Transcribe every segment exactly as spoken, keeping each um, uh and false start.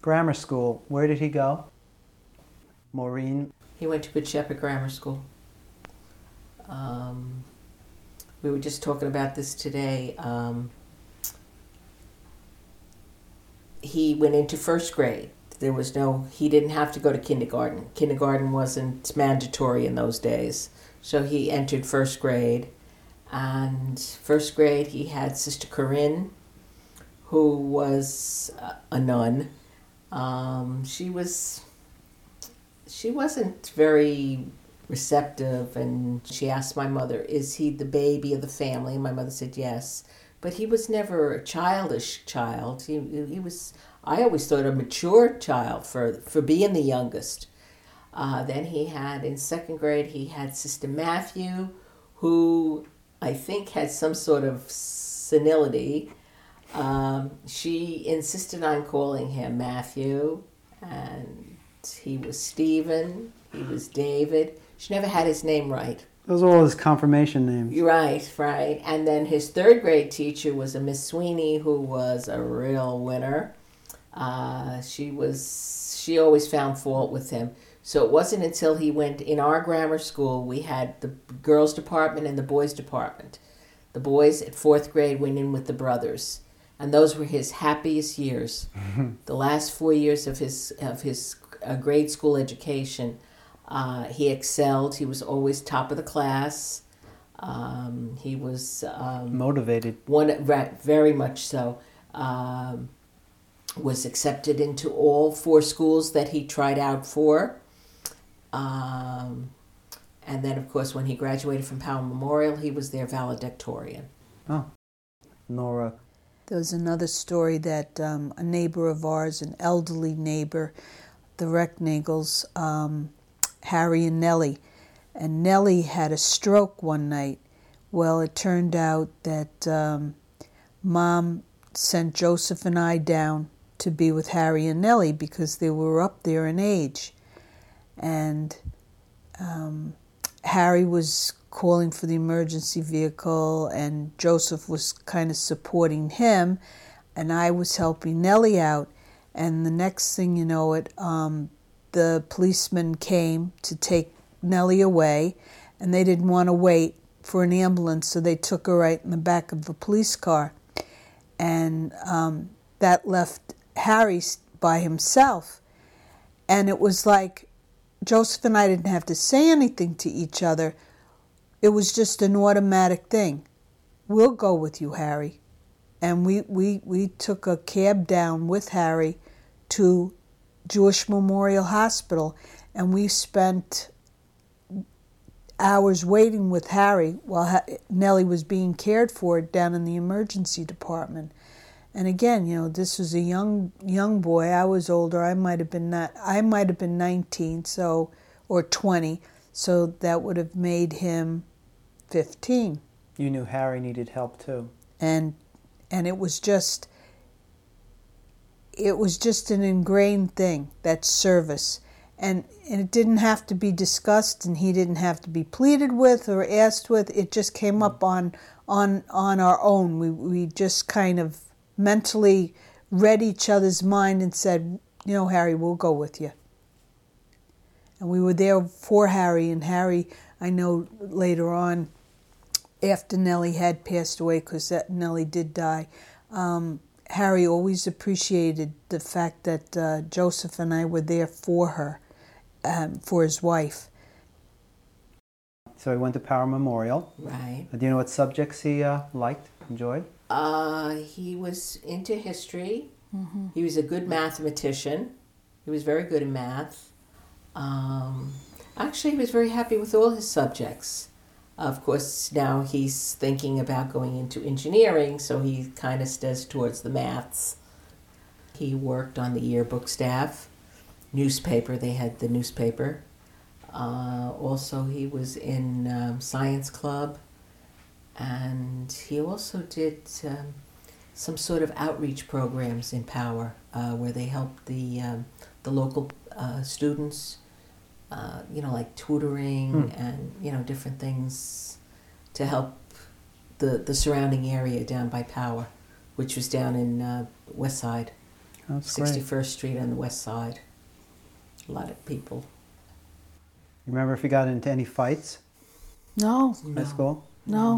Grammar school, where did he go? Maureen? He went to Good Shepherd Grammar School. Um, we were just talking about this today. Um, he went into first grade. There was no, he didn't have to go to kindergarten. Kindergarten wasn't mandatory in those days. So he entered first grade. And first grade he had Sister Corinne, who was a nun. Um, she was, she wasn't very receptive, and she asked my mother, is he the baby of the family? And my mother said yes. But he was never a childish child. He, he was, I always thought, a mature child for, for being the youngest. Uh, then he had, in second grade, he had Sister Matthew, who I think had some sort of senility. Um, she insisted on calling him Matthew, and he was Stephen, he was David. She never had his name right. Those are all his confirmation names. Right, right. And then his third grade teacher was a Miss Sweeney, who was a real winner. Uh, she was, she always found fault with him. So it wasn't until he went, in our grammar school, we had the girls' department and the boys' department. The boys at fourth grade went in with the brothers. And those were his happiest years. The last four years of his of his uh, grade school education, uh, he excelled. He was always top of the class. Um, he was um, motivated. One, right, very much so. Um, was accepted into all four schools that he tried out for. Um, and then, of course, when he graduated from Powell Memorial, he was their valedictorian. Oh, Nora. There was another story that um, a neighbor of ours, an elderly neighbor, the Recknagels, um, Harry and Nellie, and Nellie had a stroke one night. Well, it turned out that um, Mom sent Joseph and I down to be with Harry and Nellie because they were up there in age. And um, Harry was calling for the emergency vehicle, and Joseph was kind of supporting him, and I was helping Nellie out. And the next thing you know it, um, the policeman came to take Nellie away, and they didn't want to wait for an ambulance, so they took her right in the back of a police car. And um, that left Harry by himself. And it was like Joseph and I didn't have to say anything to each other. It was just an automatic thing. We'll go with you, Harry. And we, we, we took a cab down with Harry to Jewish Memorial Hospital, and we spent hours waiting with Harry while ha- Nellie was being cared for down in the emergency department. And again, you know, this was a young young boy. I was older. I might have been not. I might have been nineteen, so or twenty. So that would have made him fifteen. You knew Harry needed help too. And and it was just it was just an ingrained thing, that service. And and it didn't have to be discussed, and he didn't have to be pleaded with or asked with. It just came up on on on our own. We we just kind of mentally read each other's mind and said, you know, Harry, we'll go with you. And we were there for Harry, and Harry, I know later on, after Nellie had passed away, because Nellie did die, um, Harry always appreciated the fact that uh, Joseph and I were there for her, um, for his wife. So he went to Powell Memorial. Right. Do you know what subjects he uh, liked, enjoyed? Uh, he was into history. Mm-hmm. He was a good mathematician. He was very good in math. Um, actually, he was very happy with all his subjects. Of course, now he's thinking about going into engineering, so he kind of stays towards the maths. He worked on the yearbook staff, newspaper. They had the newspaper. Uh, also, he was in um, science club. And he also did um, some sort of outreach programs in Power, uh, where they helped the um, the local uh, students, uh, you know, like tutoring Hmm. and, you know, different things to help the, the surrounding area down by Power, which was down in uh, West Side. That's great. sixty-first Street on the west side. A lot of people. You remember if you got into any fights No, in high school? no.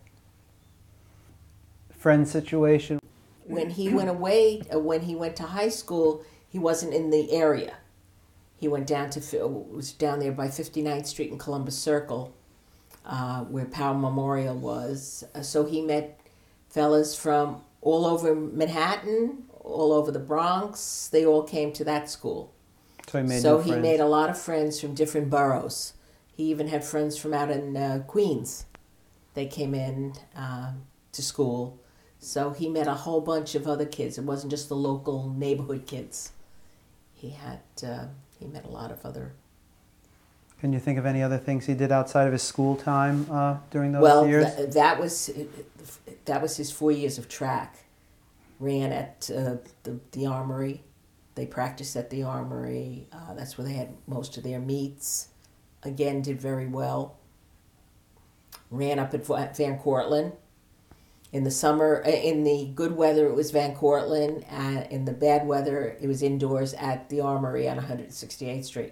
Friend situation? When he went away, uh, when he went to high school, he wasn't in the area. He went down to, fi- was down there by fifty-ninth Street and Columbus Circle, uh, where Powell Memorial was. Uh, so he met fellas from all over Manhattan, all over the Bronx. They all came to that school. So he made so new he friends. made a lot of friends from different boroughs. He even had friends from out in uh, Queens. They came in uh, to school. So he met a whole bunch of other kids. It wasn't just the local neighborhood kids. He had uh, he met a lot of other. Can you think of any other things he did outside of his school time uh, during those well, years? th- that was that was his four years of track. Ran at uh, the the Armory. They practiced at the Armory. Uh, that's where they had most of their meets. Again, did very well. Ran up at Va- Van Cortlandt. In the summer, uh, in the good weather, it was Van Cortlandt. And in the bad weather, it was indoors at the Armory on one hundred sixty-eighth Street.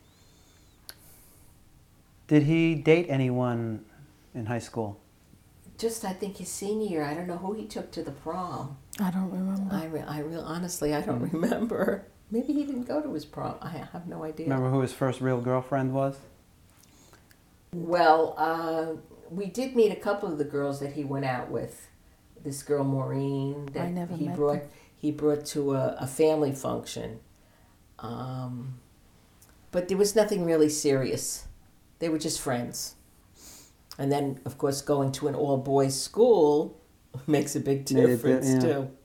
Did he date anyone in high school? Just, I think his senior year, I don't know who he took to the prom. I don't remember. I, re- I real honestly, I don't remember. Maybe he didn't go to his prom. I have no idea. Remember who his first real girlfriend was? Well, uh, we did meet a couple of the girls that he went out with. This girl Maureen that I never he met brought them. he brought to a, a family function. Um, but there was nothing really serious. They were just friends. And then, of course, going to an all boys school makes a big Made a bit, difference yeah. too.